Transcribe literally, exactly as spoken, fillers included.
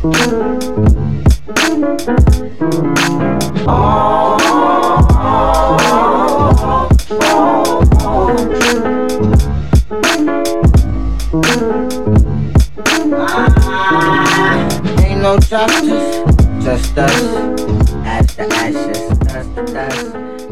Ain't no justice, just us. Ash to ashes, dust to dust.